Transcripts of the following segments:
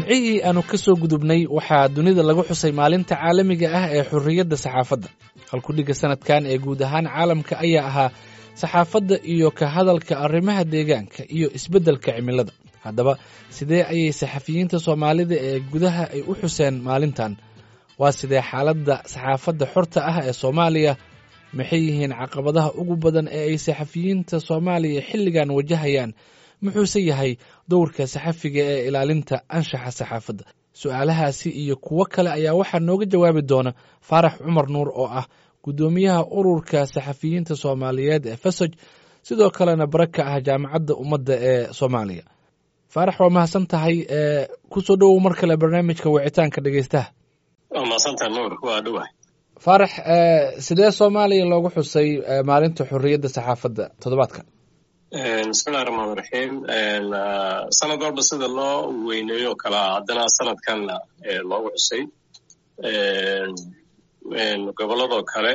jimcihii aanu ka soo gudubnay waxaa dunida lagu xusay maalinta caalamiga ah ee xurriyadda saxaafadda halkudhigga sanadkan ee guud ahaan caalamka ayaa ahaa saxaafadda iyo ka hadalka arrimaha deegaanka iyo isbeddelka cimilada. haddaba sidee ayay saxafiyiinta soomaalida ee gudaha ay u xuseen maalintan? waa sidee xaaladda saxaafadda xorta ah ee soomaaliya? maxay yihiin caqabadaha ugu badan ee ay saxafiyiinta soomaaliya xilligan wajahayaan? muxuuse yahay dowrka saxafiga ee ilaalinta anshaxa saxaafadda? su'aalahaasi iyo kuwo kale ayaa waxaa nooga jawaabi doona faarax cumar nuur oo ah guddoomiyaha ururka saxafiyiinta soomaaliyeed ee fesoj, sidoo kalena bara ka ah jaamacadda ummadda ee soomaaliya. faarax, waa mahadsan tahay. kusoo dhowow mar kale barnaamijka wicitaanka dhegeystaha. waa mahadsantahay nuur, waa dhowahay. faarax, sidee soomaaliya loogu xusay maalinta xurriyadda saxaafadda toddobaadkan? bismillahi raxmaan raxiim. sanad walba sida loo weyneeyo kalaa haddana sanadkanna loogu xusay gobolladoo kale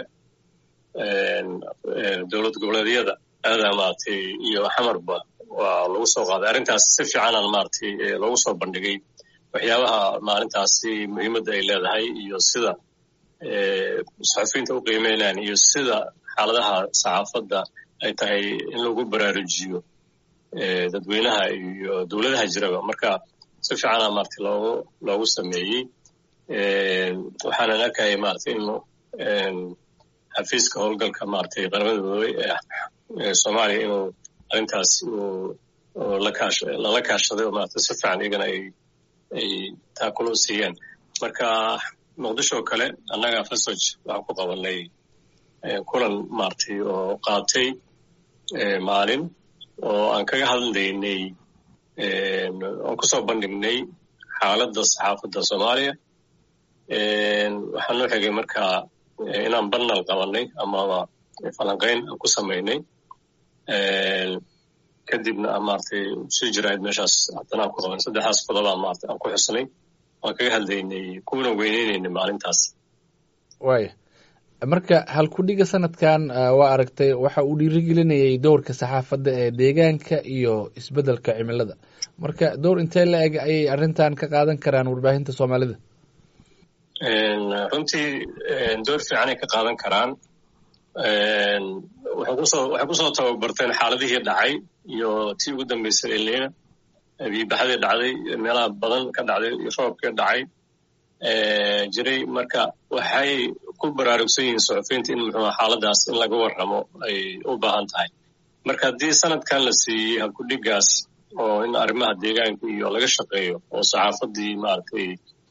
dowlad goboleedyada aadaa maaragtay iyo xamarba waa lagu soo qaaday arrintaas. si fiicanaan maaragtay loogu soo bandhigay waxyaabaha maalintaasi muhiimadda ay leedahay iyo sida saxafiyiinta u qiimeynayaan iyo sida xaaladaha saxaafadda ay tahay in lagu baraarujiyo dadweynaha iyo dowladaha jiraba. marka si fiicana maaragtay loogu sameeyey. waxaanan arkaya maaragtay in xafiiska howlgalka maaragtay qaramada midoobay ee soomaaliya inuu arrintaas lala kaashaday oo maaragtay si fiican iyagana ay taakulo siiyeen. marka muqdisho oo kale annaga fesoj waxaan ku qabanay kulan maaragtay oo qaatay maalin oo aan kaga hadlaynay aan kusoo bandhignay xaaladda saxaafadda soomaaliya. waxaan noo xigay markaa inaan banal qabanay amaba falanqayn aan ku samaynay. kadibna maaragtay sii jirahayd meeshaas haddana aan ku qabanay. saddexdaas qodobaa maaragtay aan ku xusnay waan kaga hadlaynay kuna weyneynayna maalintaas. waaya, marka halkudhiga sanadkan waa aragtay waxa uu dhiirigelinayay dowrka saxaafadda ee deegaanka iyo isbeddelka cimilada. marka dowr intee la eg ayay arrintan ka qaadan karaan warbaahinta soomaalida? runtii door fiicanay ka qaadan karaan. waxay kusoo tababarteen xaaladihii dhacay iyo tii ugu dambeysay elina biibaxadii dhacday meelaha badan ka dhacday iyo roobkii dhacay jiray. marka waxay ku baraarugsan yihiin saxufiyiinta in muxuu xaaladaas in laga warramo ay u baahan tahay. marka haddii sanadkan la siiyey halkudhigaas oo in arrimaha deegaanka iyo laga shaqeeyo oo saxaafaddii maaragtay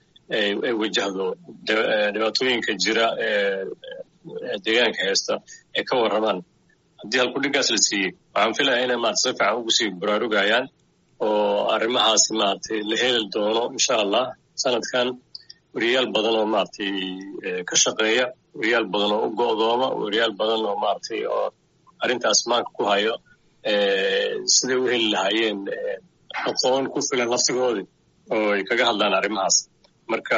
ay wajahdo dhibaatooyinka jira ee deegaanka haysta ay ka warramaan, haddii halkudhigaas la siiyey waxaan filaya inay maarata si fiican ugu sii baraarugayaan oo arrimahaas maaragtay la heli doono insha allah. sanadkan weriyaal badan oo maaragtay ka shaqeeya, weriyaal badan oo u go'dooma, weriyaal badan oo maaragtay oo arrintaas maanka ku hayo siday u heli lahaayeen aqoon ku filan nafsigoodii oo ay kaga hadlaan arrimahaas. marka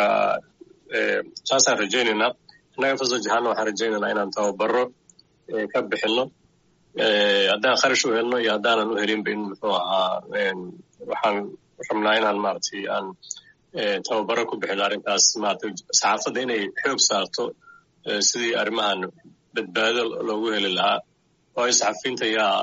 saasaan rajaynaynaa. innaga fasoj ahaana waxaan rajaynaynaa inaan tababaro ka bixinno haddaan kharash u helno iyo haddaanan u helinba in muxuu ahaa waxaan rabnaa inaan maaragtay aan tababaro ku bixino arrintaas maaragtay saxaafadda inay xoog saarto sidii arrimahan badbaado loogu heli lahaa. waayo saxafiyiinta yaa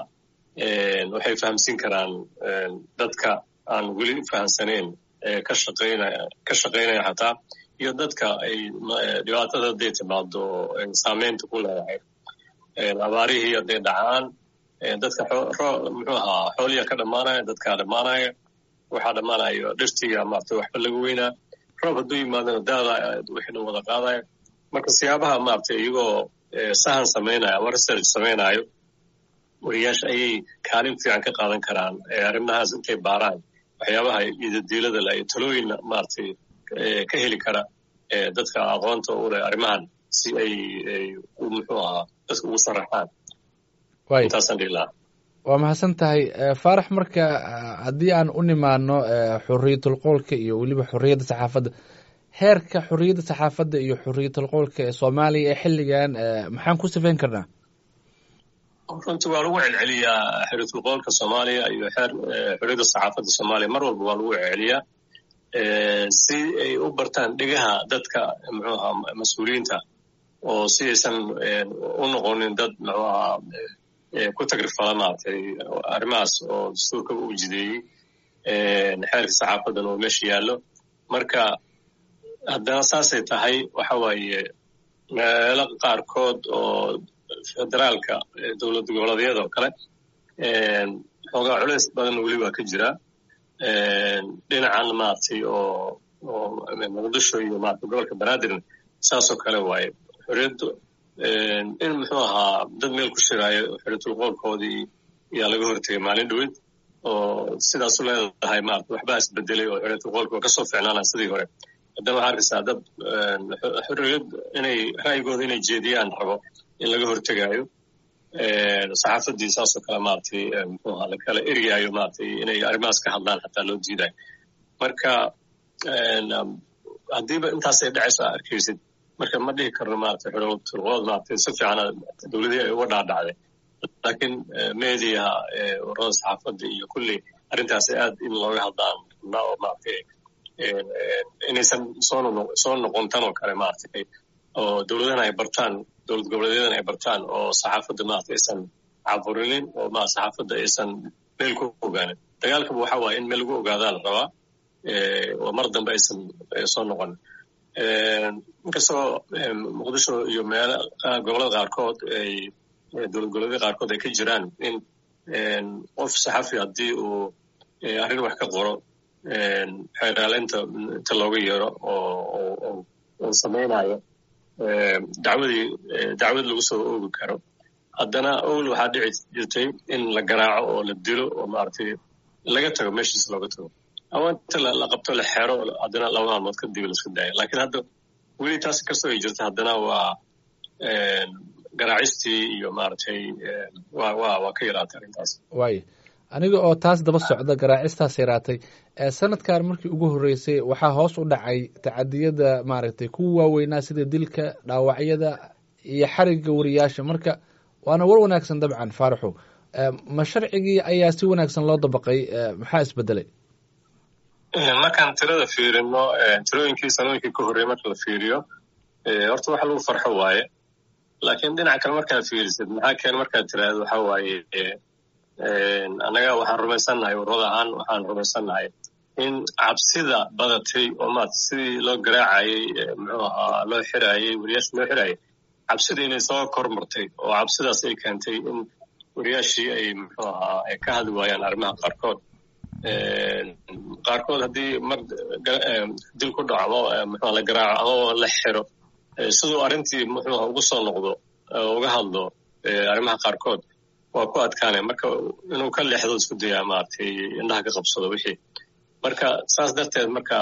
waxay fahamsiin karaan dadka aan weli fahamsanayn ka shaqaynaya xataa iyo dadka ay dhibaatada hadday timaado saameynta ku leedahay. abaarihii hadday dhacaan dadka muxuu ahaa xooliyaa ka dhammaanaya, dadkaa dhammaanaya, waxaa dhammaanayo dhirtiga maaragtay waxba laga weynaa. roob hadduu yimaadana daada wixii dhan wada qaadaya. marka siyaabaha maaragtay iyagoo sahan samaynaya ama research samaynayo weriyaasha ayay kaalin fiican ka qaadan karaan arrimahaas intay baaraan waxyaabaha idadiilada la iyo talooyin maaragtay ka heli kara dadka aqoonta u leh arrimahan si ay muxuu ahaa dadka ugu sharaxaan. intaasaan dhihi lahaa. waa mahadsan tahay faarax. marka haddii aan u nimaano xurriyatul qowlka iyo weliba xurriyadda saxaafadda, heerka xurriyadda saxaafadda iyo xurriyatul qowlka ee soomaaliya ee xilligan maxaan ku sifayn karnaa? runtii waa lagu celceliyaa xurriyatul qowlka soomaaliya iyo xurriyadda saxaafadda soomaaliya mar walba waa lagu celceliyaa. si ay u bartaan dhigaha dadka muxuu ahaa mas-uuliyiinta oo si aysan u noqonin dad muxuu ahaa ku tagrifala maaragtay arrimahaas oo dastuurka u jideeyey xeerka saxaafadan oo meesha yaallo marka haddana saasay tahay waxa waaye meelo qaarkood oo federaalka dowlad goboleedyada oo kale xoogaa culays badan weli waa ka jira dhinacan maaragtay oo muqdisho iyo maaragtay gobolka banaadir saasoo kale waaye xorriyaddu in muxuu ahaa dad meel ku shiraayo xorriyatul qowlkoodii ayaa laga hortegay maalin dhaweyd oo sidaas u leedahay maaragtay waxbaa isbedelay oo xorriyatul qowlka waa kasoo ficnaanaa sidii hore haddana waxaa arkaysaa dad xorriyad inay ra'yigooda inay jeediyaan rabo in laga hortegaayo saxaafadii saasoo kale maaragtay muxuu ahaa lakala eriyaayo maaragtay inay arrimahaas ka hadlaan xataa loo diidayo marka haddiiba intaasay dhacayso aa arkaysid marka ma dhihi karno maaragtay xorriyatul qowl maaragtay si fiicana dowladihii ay uga dhaadhacday laakiin mediaha ururada saxaafadda iyo kulli arrintaasi aad in looga hadlaan rabnaa oo maaragtay inaysan soo noqon tan oo kale maaragtay oo dowladahana ay bartaan dowlad goboleedyadana ay bartaan oo saxaafadda maaragtay aysan caburinin oo saxaafadda aysan meel ku ogaanin dagaalkaba waxa waaye in meel lagu ogaadaa la rabaa oo mar dambe aysan soo noqon inkastoo muqdisho iyo meelo gobolada qaarkood ay dowlad goboleedyada qaarkood ay ka jiraan in qof saxafi haddii uu arrin wax ka qoro xeeraalinta inta looga yeero oo samaynayo dacwad lagu soo oogi karo haddana owl waxaa dhici jirtay in la garaaco oo la dilo oo maaragtay laga tago meeshiis looga tago ama inta la qabto la xero haddana 2 maalmood kadib la iska daayo laakiin hadda weli taas kastoo ay jirto haddana waa garaacistii iyo maaragtay waa ka yaraatay arrintaas waayo aniga oo taas daba socda garaacistaas yaraatay sanadkan markii ugu horreysay waxaa hoos u dhacay tacadiyada maaragtay kuwa waaweynaa sida dilka dhaawacyada iyo xarigga wariyaasha marka waana war wanaagsan dabcan faaraxow ma sharcigii ayaa si wanaagsan loo dabaqay maxaa isbedelay markaan tirada fiirino tirooyinkii sanooyinkii ka horreeyay marka la fiiriyo horta wax lagu farxo waaye laakiin dhinaca kale markaad fiirisid maxaa keen markaad tiraahdo waxa waaye annaga waxaan rumaysannahay ururada ahaan waxaan rumaysannahay in cabsida badatay oo maarata sidii loo garaacayey muxuu ahaa loo xiraayey wariyaasha loo xiraayay cabsida inay soo kormartay oo cabsidaas ay keentay in wariyaashii ay muxuu ahaa ay ka hadli waayaan arrimaha qaarkood haddii mar dil ku dhaco muxuu la garaaco ama la xiro siduu arrintii muxuu ugu soo noqdo uga hadlo arrimaha qaarkood waa ku adkaanay marka inuu ka leexdo isku dayaa maaragtay indhaha ka qabsado wixii marka saas darteed marka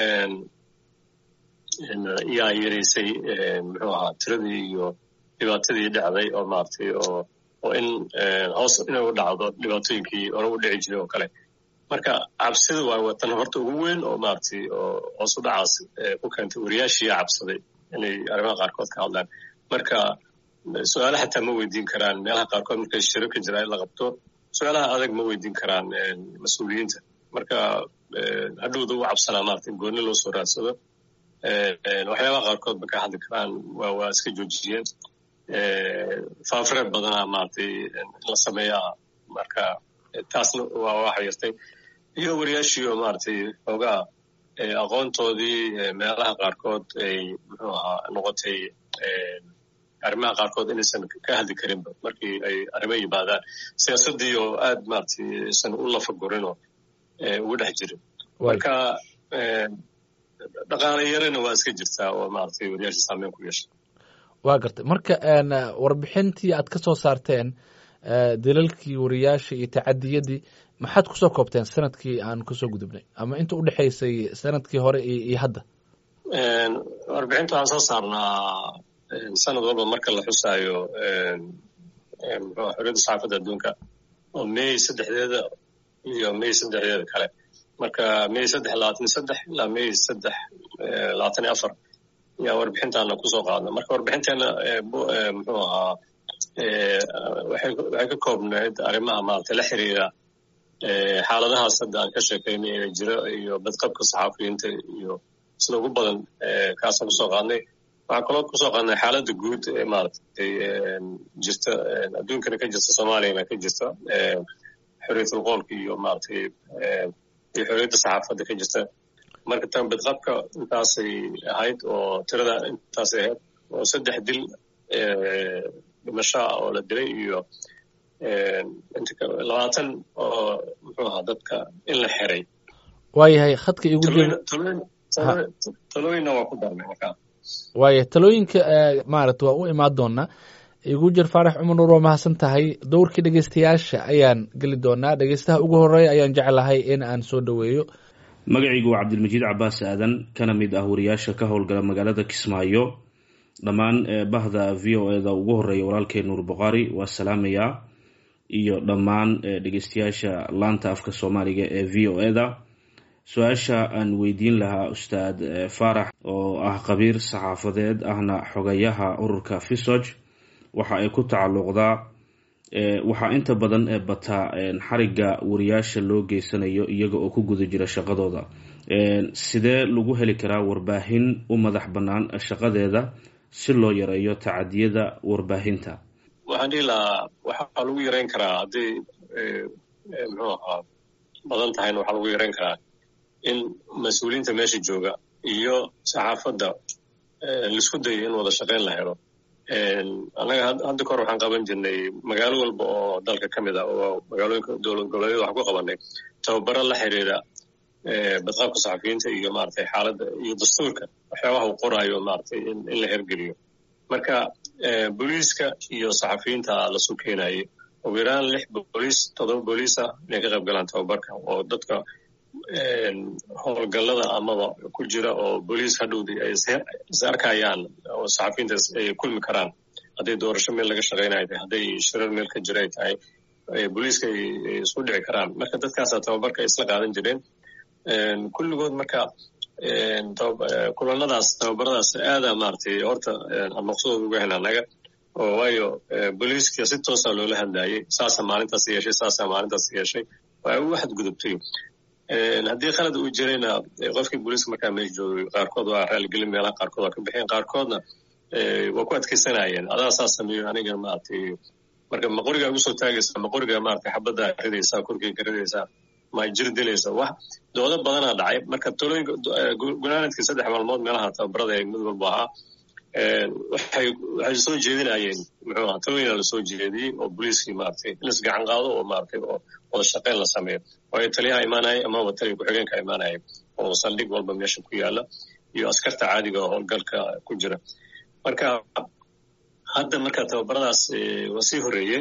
yaa yaraysay muxuu ahaa tiradii iyo dhibaatadii dhacday oo maaragtay oo in hoos inay u dhacdo dhibaatooyinkii hore u dhici jiray oo kale marka cabsida waa watan horta ugu weyn oo maaragtay oo hoos u dhacaas ku keentay wariyaashiiyaa cabsaday inay arrimaha qaarkood ka hadlaan marka su-aala xataa ma weydiin karaan meelaha qaarkood markay shiro ka jira in la qabto su-aalaha adag ma weydiin karaan mas-uuliyiinta marka hadhowda u cabsanaa maarata in goonni loo soo raadsado waxyaabaha qaarkood ma ka hadli karaan waa iska joojiyeen faafareed badanaa maaragtay in la sameeyaa marka taasna waa waxa yartay iyo wariyaashii oo maaragtay xoogaa aqoontoodii meelaha qaarkood ay muxuu ahaa noqotay arrimaha qaarkood inaysan ka hadli karinba markii ay arrimo yimaadaan siyaasaddii oo aad maaragtay aysan u lafagurinoo ugu dhex jirin marka dhaqaale yarana waa iska jirtaa oo maaragtay wariyaasha saameyn ku yeesha waa gartay marka warbixintii aad ka soo saarteen dalalkii wariyaasha iyo tacadiyadii maxaad kusoo koobteen sanadkii aan kasoo gudubnay ama inta u dhexaysay sanadkii hore iyo hadda warbixinta waxaan soo saarnaa sanad walba marka la xusaayo xorriyadda saxaafadda adduunka oo May 3 iyo May 3 kale marka May 3 ilaa May 3 yaa warbixintaana kusoo qaadna marka warbixinteena muxuu ahaa waxay ka koobnayd arrimaha maaragtay la xiriira xaaladahaas hadda aan ka sheekaynay ee jira iyo badqabka saxaafiyiinta iyo sida ugu badan kaasaan kusoo qaadnay. waxaan kaloo kusoo qaadnay xaaladda guud ee maaragtay jirta adduunkana ka jirta, soomaaliyana ka jirta, xorriyatul qoolka iyo maaragtay iyo xorriyadda saxaafadda ka jirta. marka tan badqabka intaasay ahayd oo tirada intaasay ahayd oo 3 dil dhimasho oo la dilay iyo 20 oo muxuu ahaa dadka in la xiray. waayahay khadka igu talooyinna waa ku darnay markaa. waayahay talooyinka maaragta waa u imaan doonaa. igu jir Faarax Cumar Nuur, waa mahadsan tahay. dowrkii dhegeystayaasha ayaan geli doonaa. dhegeystaha ugu horeeya ayaan jeclahay in aan soo dhaweeyo. magacaygu waa cabdilmajiid cabaas aadan, kana mid ah wariyaasha ka howlgala magaalada Kismaayo. dhammaan bahda v o eda ugu horeeya walaalkeen Nuur Buqaari waa salaamayaa, iyo dhammaan dhegeystayaasha laanta afka Soomaaliga ee v o eda. su-aasha aan weydiin lahaa ustaad Faarax oo ah khabiir saxaafadeed ahna xogayaha ururka FISOJ, waxa ay ku tacalluqdaa waxaa inta badan bataa xariga wariyaasha loo geysanayo iyaga oo ku guda jira shaqadooda. sidee lagu heli karaa warbaahin u madax bannaan shaqadeeda si loo yareeyo tacadiyada warbaahinta? waxaan dhihi lahaa waxaa lagu yareyn karaa hadday muxuu ahaa badan tahayna waxaa lagu yareyn karaa in mas-uuliyiinta meesha jooga iyo saxaafadda laisku dayo in wada shaqayn la helo. annaga hadda kahor waxaan qaban jirnay magaalo walba oo dalka ka mid ah oo magaalooyinka dowlad goboleedyada waxaan ku qabanay tababaro la xiriira badqabka saxafiyiinta iyo maaragtay xaaladda iyo dastuurka waxyaabaha uu qoraayo maaragtay in la hergeliyo. marka booliiska iyo saxafiyiinta lasu keenayay ugu yaraan 6 booliis 7 booliis ah inay ka qayb galaan tababarka, oo dadka howlgallada amaba ku jira oo booliis hadhowdii ay is arkayaan oo saxafiyiinta ay kulmi karaan. hadday doorasho meel laga shaqaynayo tahay, hadday shirar meel ka jiray tahay, booliiska ay isku dhici karaan. marka dadkaasaa tababarka ay isla qaadan jireen kulligood. marka kulanadaas tababaradaas aadaa maaragtay horta aan maqsuud uga hena naga, oo waayo booliiska si toosaa loola hadlayay. saasaa maalintaas yeeshay, saasaa maalintaas yeeshay, waa ugu xadgudubtay. haddii khalad uu jirayna qofkii booliiska markaa meesha joogay qaarkood waa raaligelin, meelaha qaarkood waa ka bixeen, qaarkoodna waa ku adkaysanayeen. adaa saas sameeyo aniga maaragtay marka ma qorigaa ugu soo taagaysaa, ma qorigaa maaragtay xabaddaa ridaysaa, korkeyga ridaysaa, ma jir dilaysa. wax doodo badanaa dhacay. marka talooyinka gunaanadkii 3 maalmood meelaha tababarada ee mid walba ahaa waxay soo jeedinayeen muxuu ahaa talooyina la soo jeediyey oo booliiskii maaragtay in is gacan qaado oo maaragtay oo wada shaqayn la sameeyo. waayo taliyaha imaanaya amaba taliya ku-xigeenka imaanaya oo saldhig walba meesha ku yaala iyo askarta caadiga oo howlgalka ku jira. marka hadda marka tababaradaas waa sii horeeyey.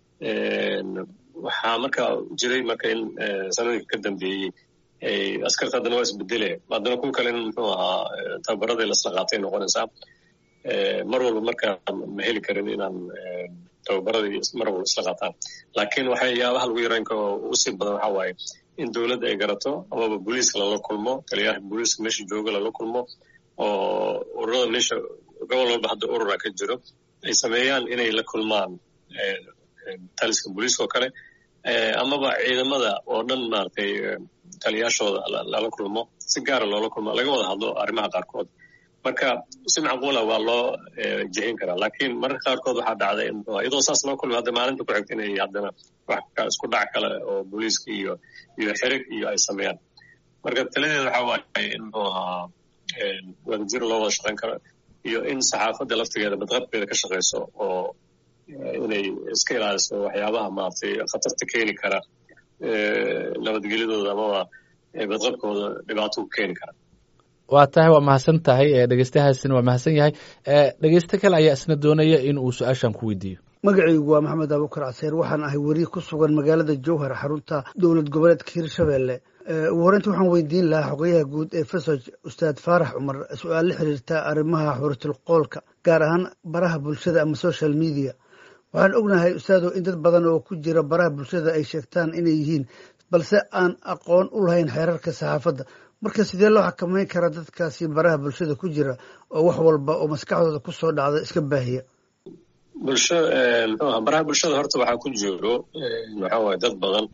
waxaa marka jiray marka in sanadii ka dambeeyey askarta haddana waa isbedelee, haddana kuwa kale in muxuu ahaa tababaradii lasla qaatay noqonaysaa. mar walba marka ma heli karin inaan tababaradii mar walba isla qaataan, laakiin waxyaabaha lagu yareyn karo ugu sii badan waxaa waaye in dowladda ay garato amaba booliiska lala kulmo, taliyaha booliiska meesha jooga lala kulmo, oo ururada meesha gobol walba hadda urura ka jiro ay sameeyaan inay la kulmaan taliska booliiska oo kale, amaba ciidamada oo dhan maaragtay taliyaashooda lala kulmo, si gaara loola kulmo, laga wada hadlo arrimaha qaarkood. marka si macquula waa loo jihin karaa, laakiin mararka qaarkood waxaa dhacday iyadoo saas loo kulmay hadda maalinta ku xigta inay haddana wax isku dhac kale oo booliiska iyo xirig iyo ay sameeyaan. marka taladeeda waxaa waaye in muxuu ahaa wadajir loo wada shaqayn karo, iyo in saxaafadda laftigeeda badqabkeeda ka shaqayso oo inay iska ilaaliso waxyaabaha maaragtay khatarta keeni kara nabadgelyadooda amaba badqabkooda dhibaato ku keeni kara. waa tahay, waa mahadsan tahay. dhegeystahaasina waa mahadsan yahay. dhegeysto kale ayaa isna doonaya in uu su-aashan ku weydiiyo. magacaygu waa maxamed abuukar caseer, waxaan ahay weriye ku sugan magaalada jowhar, xarunta dowlad goboleedka hirshabelle. ugu horeynta waxaan weydiin lahaa xogayaha guud ee FISOJ ustaad Faarax Cumar su-aal la xiriirta arrimaha xuriyatul qoolka, gaar ahaan baraha bulshada ama social media. waxaan ognahay ustaado in dad badan oo ku jira baraha bulshada ay sheegtaan inay yihiin, balse aan aqoon u lahayn xeerarka saxaafadda. marka sidee loo xakameyn karaa dadkaasi baraha bulshada ku jira oo wax walba oo maskaxdooda ku soo dhacda iska baahiya? baraha bulshada horta waxaa ku jiro waxaa waaye dad badan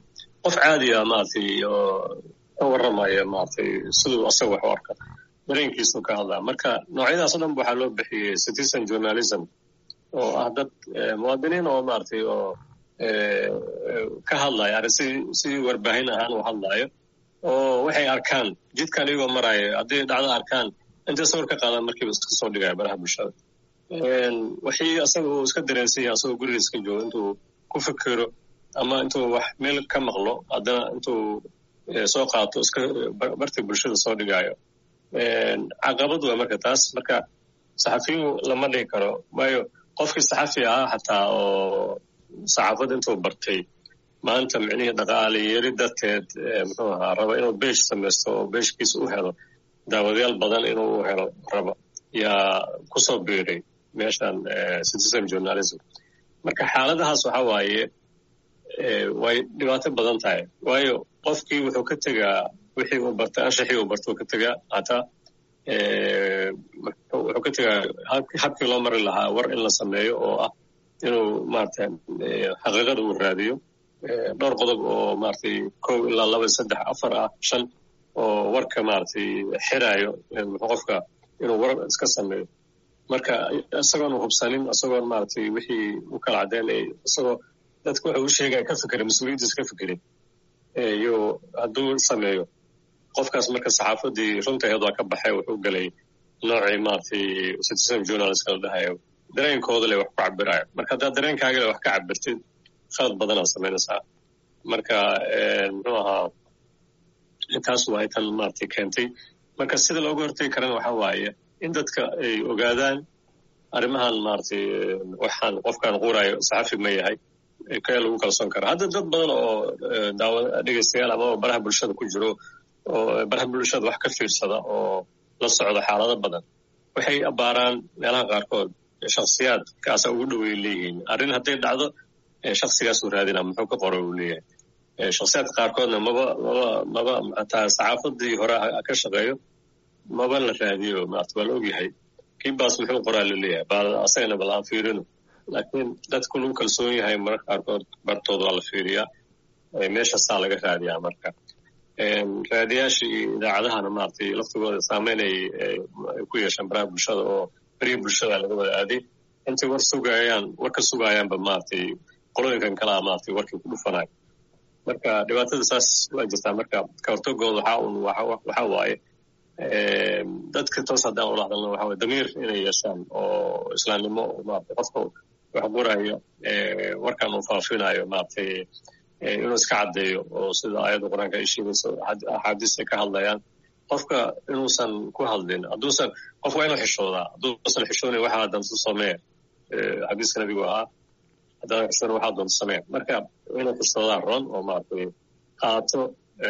qof caadiya maaragtay oo ka warramaya maaragtay siduu asaga wax u arka dareenkiisu ka hadlaa marka noocyadaas oo dhan waxaa loo bixiyey citizen journalism oo ah dad muwaadiniin oo maaragtay oo ka hadlaya arrin si warbaahin ahaan u hadlaayo oo waxay arkaan jidkan iyagoo maraayo hadday dhacdo arkaan intay sawir ka qaadaan markiiba iska soo dhigaya baraha bulshada waxii asaga uu iska dareensan yahay asagoo guriga iska joogo intuu ku fikiro ama intuu wax meel ka maqlo haddana intuu soo qaato iska bartii bulshada soo dhigaayo caqabad waa marka taas marka saxafiyu lama dhigi karo waayo qofkii saxafi ahaa xataa oo saxaafadda intuu bartay maanta micnihii dhaqaale yeri darteed muxuu ahaa raba inuu beesh samaysto oo beeshkiisa u helo daawadayaal badan inuu u helo raba yaa kusoo biiray meeshan citizen journalism marka xaaladahaas waxa waaye way dhibaato badan tahay waayo qofkii wuxuu ka tegaa wixii uu bartay anshaxii uu bartay uu ka tegaa hataa wuxuu ka tegaa habkii loo mari lahaa war in la sameeyo oo ah inuu maaragtay xaqiiqada uu raadiyo dhowr qodob oo maaragtay 1 ilaa 2 3 4 ah 5 oo warka maaragtay xiraayo qofka inuu war iska sameeyo marka isagoon hubsanin isagoon maaragtay wixii u kala cadeynay isagoo dadku waxa uu sheegay ka fikir mas'uuliyadiisa ka fikirin iyo hadduu sameeyo qofkaas marka saxaafadii runta iyadoo ka baxay wuxuu galay noocii maaragtay citizen journalist la dhahayo dareenkooda leh wax ku cabirayo marka haddaad dareenkaaga leh wax ka cabirtid khalad badanaad samaynaysaa marka muxuu ahaa intaas waa tan maaragtay keentay marka sida looga hortagi karana waxa waaye in dadka ay ogaadaan arrimahan maaragtay waxaan qofkan quurayo saxafi ma yahay kee lagu kalsoon karaa hadda dad badan oo dhegeystayaal ama baraha bulshada ku jiro oo baraha bulshada wax ka fiirsada oo la socda xaalado badan waxay abaaraan meelaha qaarkood shakhsiyaad kaasa ugu dhoweey leeyihiin arrin hadday dhacdo shakhsigaas uu raadina muxuu ka qoray uu leeyahay shakhsiyaadka qaarkoodna maba hataa saxaafadii hore ka shaqeeyo maba la raadiyo maarta waa la ogyahay kii baas muxuu qoraa la leeyahay bal asagana bal aan fiirino laakiin dadku lagu kalsoon yahay mararka qaarkood bartooda waa la fiiriyaa meeshaasaa laga raadiyaa marka raadiyaashii idaacadahana maaragtay laftigooda saameyn ay ku yeeshaan baraha bulshada oo beriya bulshada laga wada aaday intay war ka sugayaanba maaragtay qolooyinkan kalaa maaragtay warkii ku dhufanayo marka dhibaatada saas waa jirtaa marka ka hortagooda waxaa waaye dadka toos haddaan ula hadalno waxa waye damiir inay yeeshaan oo islaamnimo maaragtay qofka wax qoraayo warkan uu faafinayo maaragtay inuu iska caddeeyo oo sida aayadda qur-aanka ay sheegayso axaadiis ay ka hadlayaan qofka inuusan ku hadlin hadduusan qof waa inuu xishoodaa hadduusan xishoonayn waxaa dantu samee xadiiska nabigu ahaa haddaadan xishoonayn waxaa dantu samee marka inuu xishoodaa ron oo maaragtay qaato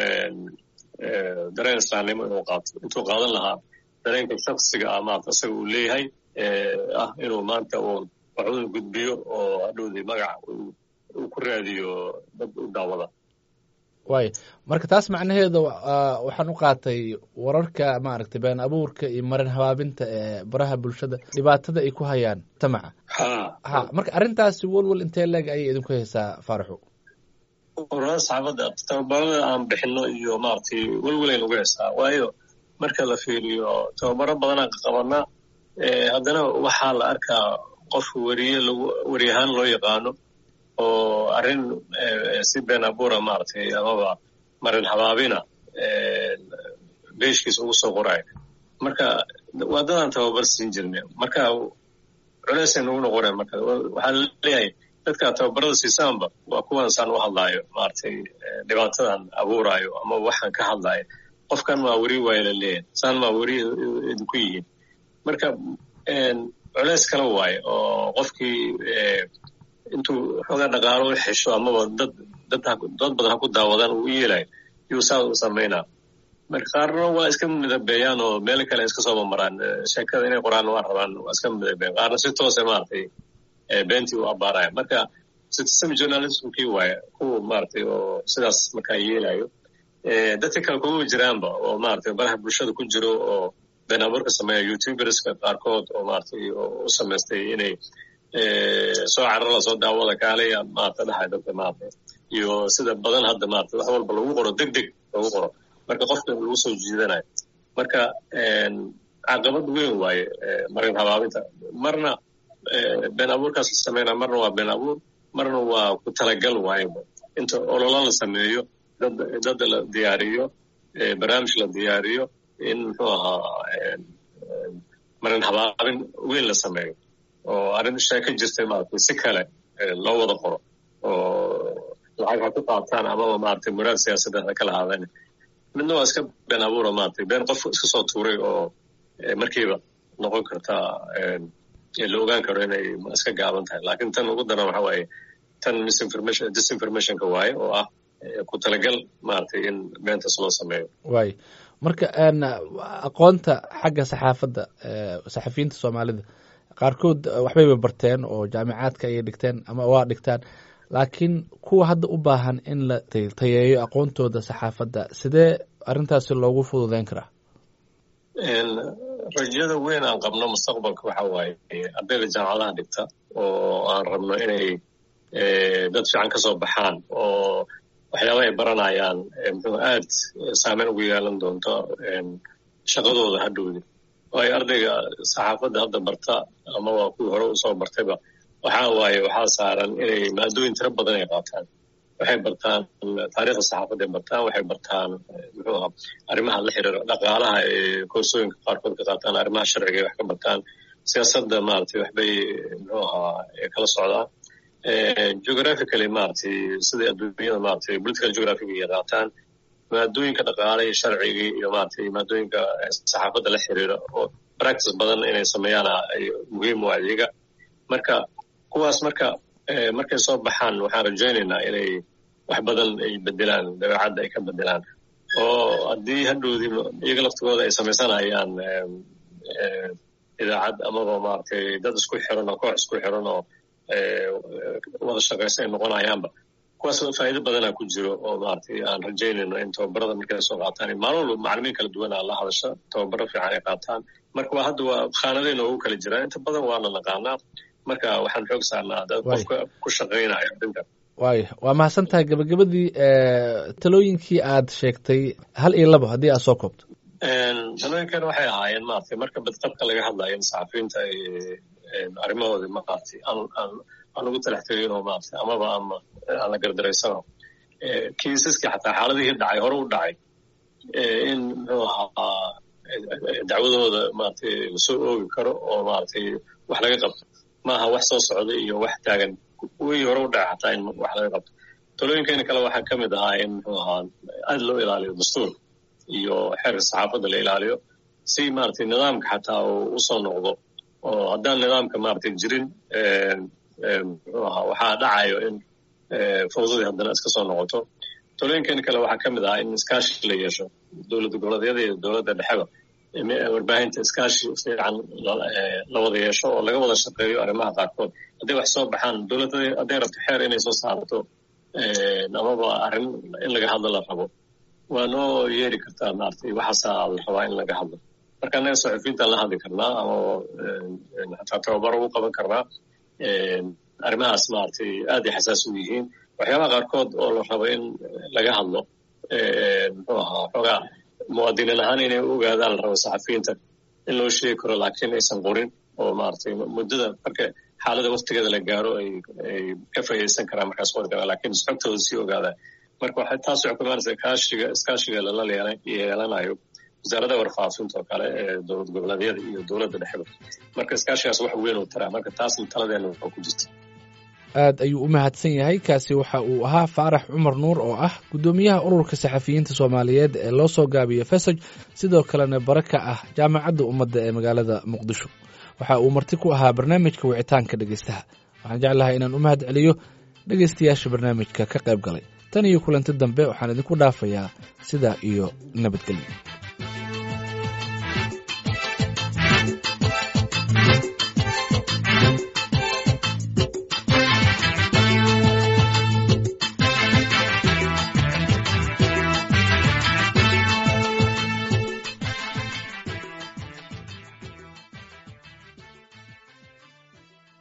dareen islaamnimo inuu qaato intuu qaadan lahaa dareenka shaksiga ah maarata isaga uu leeyahay ah inuu maanta uu waxuun gudbiyo oo hadhowdii magac uu ku raadiyo dad u daawada waayo marka taas macnaheeda waxaan u qaatay wararka maaragtay been abuurka iyo marin habaabinta ee baraha bulshada dhibaatada ay ku hayaan tamaca ha marka arrintaasi walwal intee leeg ayay idinku haysaa faaraxu ururada saxaafadda tababarada aan bixino iyo maaragtay walwalayn uga haysaa waayo marka la fiiriyo tababaro badanaan qabanaa haddana waxaa la arkaa qof weri ahaan loo yaqaano oo arrin si been abuura maaragtay amaba marin habaabina beeshkiisa ugu soo qoraayo marka waa dadaan tababar siin jirnay marka culeysay nagu noqoneen marka waxaa laleeyahay dadka tababarada siisaanba waa kuwan saan u hadlaayo maaragtay dhibaatadan abuuraayo ama waxaan ka hadlaayo qofkan maa weri waayo la leeyahay saan maa weri idinku yihiin marka culeys kala waayo oo qofkii intuu xoogaa dhaqaalo u xesho amaba dad badan ha ku daawadaan uu u yeelayo yuu saa u samaynaa marka qaarna waa iska midabeeyaan oo meel kale iska soo mamaraan sheekada inay qoraan waa rabaan waa iska midabeeyaan qaarna si toose maaragtay beentii u abaaraya marka citizen journalismkii waaye kuwa maaragtay oo sidaas markaa yeelayo dadka kale kuma jiraanba oo maaragtay baraha bulshada ku jiro oo been abuurka sameeya youtuberska qaarkood oo maaragtay u samaystay inay soo carara la soo daawada kaalaya maarata dhaxay dadka maarata iyo sida badan hadda maarata wax walba lagu qoro degdeg lagu qoro marka qofka lagu soo jiidanayo marka caqabad weyn waaye marin habaabinta marna been abuurkaas la sameynaa marna waa been abuur marna waa ku talagal waaye inta ololo la sameeyo dad la diyaariyo barnaamij la diyaariyo in muxuu ahaa marin habaabin weyn la sameeyo oo arrin sheeko jirtay maaragtay si kale loo wada qoro oo lacag ha ku qaataan amaba maaragtay muraad siyaasadeed ha kala ahaadeen midna waa iska been abuura maaragtay been qof iska soo tuuray oo markiiba noqon kartaa la ogaan karo inay iska gaaban tahay laakiin tan ugu daran waxa waaye tan disinformationka waaye oo ah ku talagal maaragtay in beentas loo sameeyo waay marka aqoonta xagga saxaafadda saxafiyiinta soomaalida qaarkood waxbayba barteen oo jaamicaadka ayay dhigteen ama waa dhigtaan laakiin kuwa hadda u baahan in la tayeeyo aqoontooda saxaafadda sidee arrintaasi loogu fududeyn karaa rajada weyn aan qabno mustaqbalka waxa waaye ardayda jaamacadaha dhigta oo aan rabno inay dad fiican ka soo baxaan oo waxyaaba ay baranayaan muxuu aad saameyn ugu yeelan doonto shaqadooda hadhowdi waayo ardayga saxaafadda hadda barta ama waa kuwii hore usoo bartayba waxaa saaran inay maadooyin tiro badan ay qaataan waxay bartaan taariikhda saxaafadday bartaan waxay bartaan muxuu ahaa arrimaha la xiriira dhaqaalaha koorsooyinka qaarkood ka qaataan arrimaha sharciga wax ka bartaan siyaasadda maaragtay waxbay muxuu ahaa kala socdaan geographically maaragtay sidai adduunyada maaragtay political geographiga ay qaataan maadooyinka dhaqaalaha iyo sharcigii iyo maaragtay maadooyinka saxaafadda la xiriira oo practice badan inay sameeyaan ay muhiim u adiga marka kuwaas markay soo baxaan waxaan rajaynaynaa inay wax badan ay bedelaan dabeecadda ay ka bedelaan oo haddii hadhowdii iyaga laftigooda ay samaysanayaan idaacad amaba maaragtay dad isku xiran oo koox isku xiran oo wada shaqaysa ay noqonayaanba kuwaas faa'iido badana ku jiro oo maaragtay aan rajaynayno in tababarada markay soo qaataan maalin walba macallimiin kala duwan la hadasha tababaro fiican ay qaataan marka hadda waa khaanadayna ugu kala jiraan inta badan waana naqaanaa marka waxaan xoog saarnaa dad qofka ku shaqaynaya arrinta waay waa mahadsan tahay gabagabadii talooyinkii aad sheegtay 1 iyo 2 haddii aad soo koobto talooyinkan waxay ahaayeen maaragtay marka badqabka laga hadlayo in saxafiyiinta ay arrimahoodii maaragtay aan ugu talax tegin oo maaragtay amaba aan la gardaraysano kiisaskii xataa xaaladihii dhacay hore u dhacay in muxuu ahaa dacwadooda maaragtay lasoo oogi karo oo maaragtay wax laga qabto maaha wax soo socda iyo wax taagan wii hore u dhacay xataa in wax laga qabto talooyinkeena kale waxaa ka mid ahaa in muxuu ahaa aad loo ilaaliyo dastuur iyo xeerka saxaafadda la ilaaliyo si maaragtay nidaamka xataa uu usoo noqdo oo haddaan nidaamka maaragtay jirin muxuu ahaa waxaa dhacayo in fawdadii haddana iska soo noqoto talooyinkeena kale waxaa ka mid ahaa in iskaashi la yeesho dowladda goboleedyada iyo dowladda dhexeba warbaahinta iskaashi fiican la wada yeesho oo laga wada shaqeeyo arrimaha qaarkood hadday wax soo baxaan dowladda hadday rabto xeer inay soo saarto amaba arrin in laga hadlo la rabo waa noo yeeri kartaa maaragtay waxaasaa la rabaa in laga hadlo marka annaga saxufiyiintaan la hadli karnaa ama xataa tababaro ugu qaban karnaa arrimahaas maaragtay aad ay xasaas u yihiin waxyaabaha qaarkood oo la rabo in laga hadlo muxuu ahaa xoogaa muwaadiniin ahaan inay u ogaadaan la rabo saxafiyiinta in loo sheegi karo laakiin aysan qorin oo maaragtay muddada marka xaalada waktigeeda la gaaro ay ka faa'iidaysan karaan markaas qori karaan laakiin xogtooda sii ogaadaan marka waxay taas waxay ku imaanaysaa iskaashiga lala yeelanayo wasaaradda warfaafinta oo kale ee dowlad goboleedyada iyo dowladda dhexeba marka iskaashigaas wax weyn uu taraa marka taasna taladeena waa ku jirta aad ayuu u mahadsan yahay kaasi waxa uu ahaa faarax cumar nuur oo ah guddoomiyaha ururka saxafiyiinta soomaaliyeed ee loo soo gaabiyo fesaj sidoo kalena bara ka ah jaamacadda ummadda ee magaalada muqdisho waxa uu marti ku ahaa barnaamijka wicitaanka dhegeystaha waxaan jeclahay inaan u mahad celiyo dhegeystayaasha barnaamijka ka qayb galay tan iyo kulanti dambe waxaan idinku dhaafayaa sidaa iyo nabadgelyo